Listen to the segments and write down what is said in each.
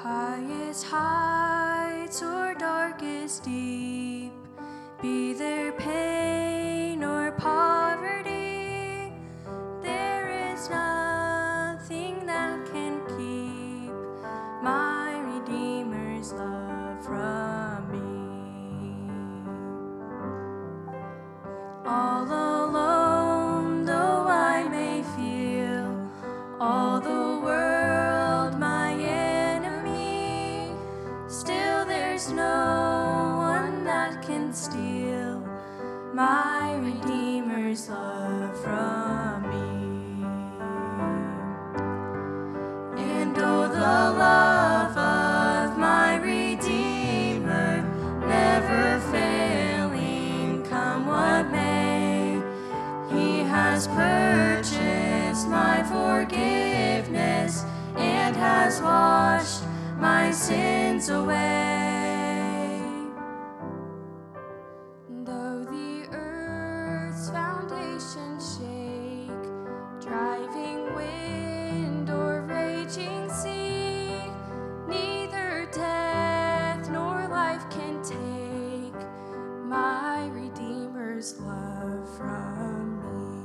Highest heights or darkest deep, be there pain or poverty, there is nothing that can keep my Redeemer's love from me. All alone, though I may feel all the world my enemy, still there's no one that can steal my Redeemer's love from me. And oh, the love of my Redeemer, never failing, come what may, He has purchased my forgiveness and has washed my sins away. Though the earth's foundation shake, driving wind or raging sea, neither death nor life can take my Redeemer's love from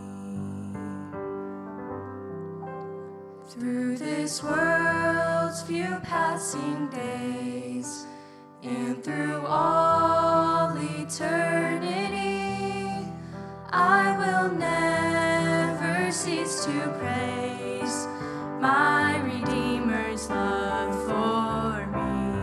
me. Through this world's few passing days, and through all eternity, I will never cease to praise my Redeemer's love for me.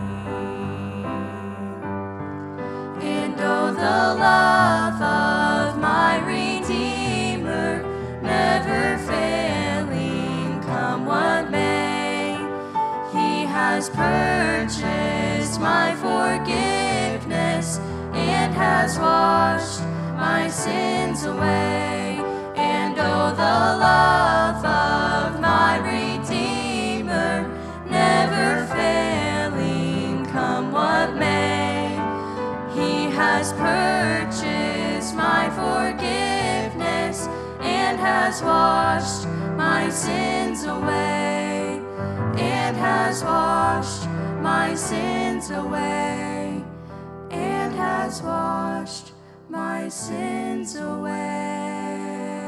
And oh, the love of my Redeemer, never failing, come what may, He has purchased my forgiveness and has washed my sins away. And oh, the love of my Redeemer, never failing, come what may, He has purchased my forgiveness and has washed my sins away, and has washed my sins away, and has washed my sins away.